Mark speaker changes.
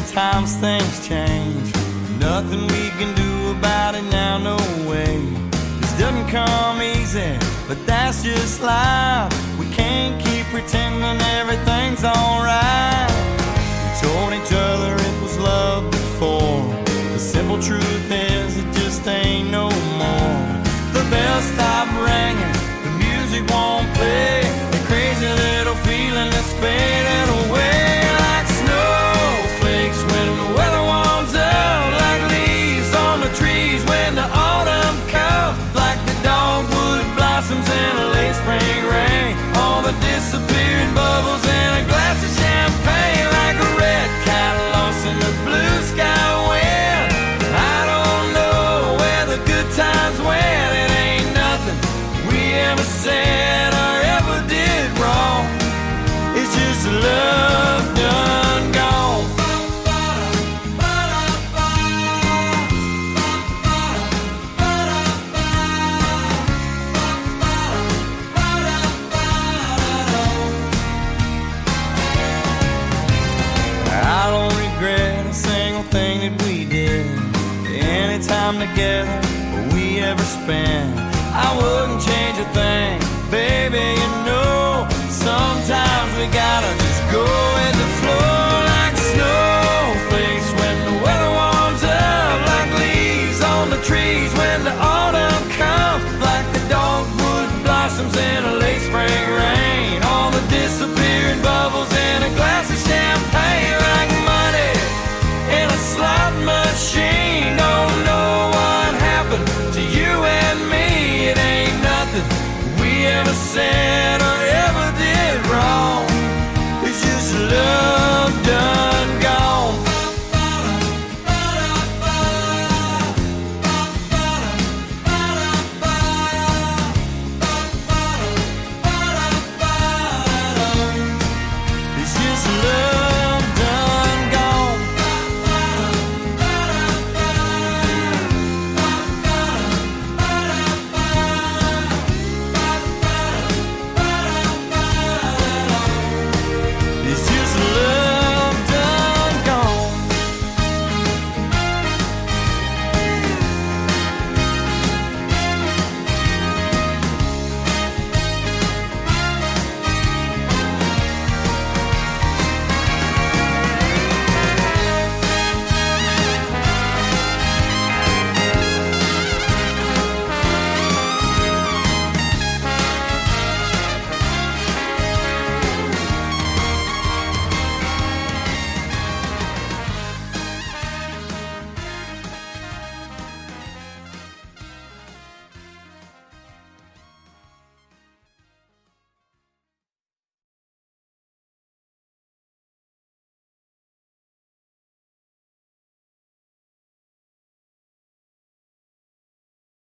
Speaker 1: sometimes things change. Nothing we can do about it now, no way. This doesn't come easy, but that's just life. We can't keep pretending everything's alright. We told each other it was love before. The simple truth is it just ain't no more. The bells stop ringing, the music won't play. The crazy little feeling that's faded away. Like snowflakes when the weather warms up, like leaves on the trees when the autumn comes, like the dogwood blossoms in a late spring rain. All the disappearing bubbles in a glass of champagne, like a red cat lost in the blue sky wind. I don't know where the good times went. It ain't nothing we ever said or ever did wrong. It's just love done gone. I don't regret a single thing that we did. Any time together we ever spent, I wouldn't change a thing, baby, you know. Sometimes we got